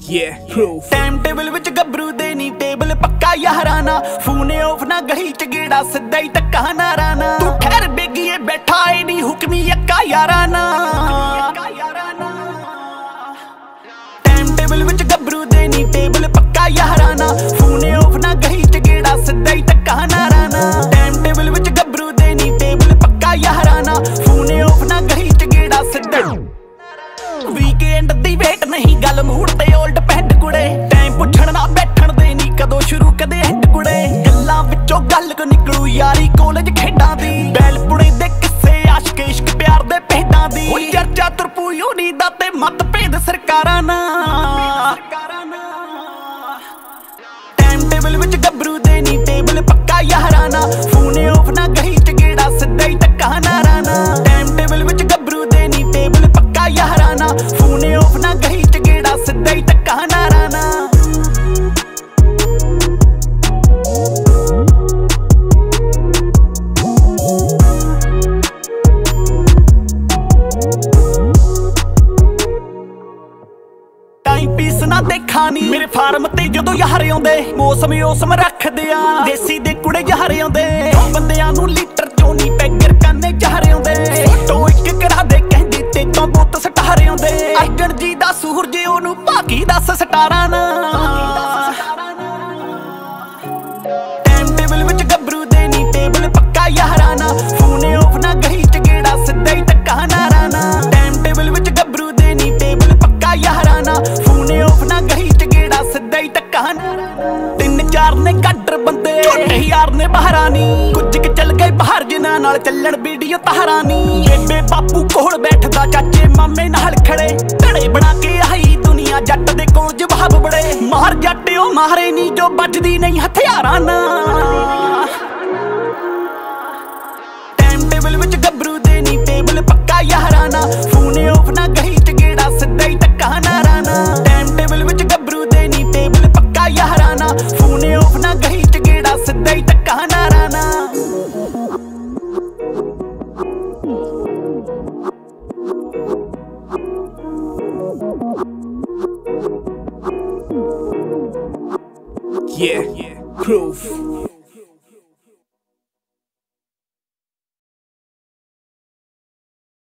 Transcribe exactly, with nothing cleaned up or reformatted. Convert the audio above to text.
Yeah, proof. Time table विच गबरू दे नी टेबल पक्का याराना फोन ऑफ ना गली च गेड़ा सिद्धा ही टक्का नाराना तू ठहर बेगिए बैठा है नी हुक्मी यक्का याराना टाइम टेबल विच गबरू दे नी टेबल पक्का याराना फोन ऑफ ना गली च गेड़ा सिद्धा ही टक्का नाराना टाइम टेबल विच गबरू दे नी टेबल पक्का याराना फोन ऑफ ना गली च गेड़ा सिद्धा वीकेंड दी वेट नहीं गल मूड ते ओल्ड पैंट कुड़े टाइम पुछण ना बैठण दे नी कदों शुरू कदे एंड कुड़े गल्लां विचों गल को निकलू यारी कॉलेज खेडां दी बैल पुणे दे किस्से आशिक इश्क प्यार दे भेडां दी होई चर्चा तुरपू यूनी दा ते मतभेद सरकारां ना टाइम टेबल विच गबरू दे नी टेबल पक्का याराना फोन ऑफ ना गही च गेड़ा सिद्धा ही टक्का नाराना टाइम टेबल विच गबरू दे नी टेबल पक्का याराना फोन ऑफ ना गही च गेड़ा सिद्धा ही टक्का नाराना टाइम पीस ना देखा नी मेरे फार्म ते जदों यार आउंदे मौसम मौसम रखदे आ देसी दे कुड़े यार आउंदे बंदियां नूं लीटर चों नी पैगर काने चार आउंदे फोटो इक करा दे कहंदी ते तो बुੱਤ ਸਟਾਰ ਆਉਂਦੇ ਅਰਜਨ ਜੀ ਦਾ ਸੂਰਜ ਉਹਨੂੰ ਭਾਗੀ ਦਸ ਸਟਾਰਾਂ ਨਾ ਟਾਈਮ ਟੇਬਲ ਵਿੱਚ ਗੱਭਰੂ ਦੇ ਨੀ ਟੇਬਲ ਪੱਕਾ ਯਾਰਾਨਾ ਫੋਨ ਆਫ ਨਾ ਗਹੀ ਚ ਗੇੜਾ ਸਿੱਧਾ ਹੀ ਟੱਕਾ ਨਾਰਾਨਾ ਟਾਈਮ ਟੇਬਲ ਵਿੱਚ ਗੱਭਰੂ ਦੇ ਨੀ ਟੇਬਲ ਪੱਕਾ ਯਾਰਾਨਾ ਫੋਨ ਆਫ ਨਾ ਗਹੀ ਚ ਗੇੜਾ ਸਿੱਧਾ ਹੀ ਟੱਕਾ ਤਿੰਨ ਚਾਰ ਨੇ ਕੱਢਰ ਬੰਦੇ ਛੋਟੇ ਯਾਰ ਨੇ ਬਹਾਰਾਨੀ ਕੁਝ ਕਿ ਚੱਲ ਗਏ ਬਾਹਰ ਜਿਨ੍ਹਾਂ ਨਾਲ ਚੱਲਣ ਵੀਡੀਓ ਤਾਰਾਨੀ ਬੇਬੇ ਬਾਪੂ ਕੋਲ ਬੈਠਦਾ ਚਾਚੇ ਮਾਮੇ ਨਾਲ ਖੜੇ ਘੜੇ ਬਣਾ ਕੇ ਆਈ ਦੁਨੀਆ ਜੱਟ ਦੇ ਕੋਲ ਜਵਾਬ ਬੜੇ ਮਾਰ ਜੱਟ ਉਹ ਮਾਰੇ ਨਹੀਂ ਜੋ ਵੱਜਦੀ ਨਹੀਂ ਹਥਿਆਰਾਂ ਨਾਲ ਟਾਈਮ ਟੇਬਲ ਵਿੱਚ ਗੱਭਰੂ ਦੇ ਨੀ ਟੇਬਲ ਪੱਕਾ ਯਾਰਾਨਾ ਫੋਨ ਆਫ ਨਾ ਗਹੀ ਚ ਗੇੜਾ ਸਿੱਧਾ ਹੀ ਟੱਕਾ ਨਾਰਾਨਾ ਟਾਈਮ ਟੇਬਲ ਵਿੱਚ ਗੱਭਰੂ ਦੇ ਨੀ ਟੇਬਲ ਪੱਕਾ ਯਾਰਾਨਾ ਫੋਨ ਆਫ ਨਾ ਗਹੀ ਚ ਗੇੜਾ ਸਿੱਧਾ ਹੀ ਟੱਕਾ ਨਾਰਾਨਾ Yeah, yeah, proof.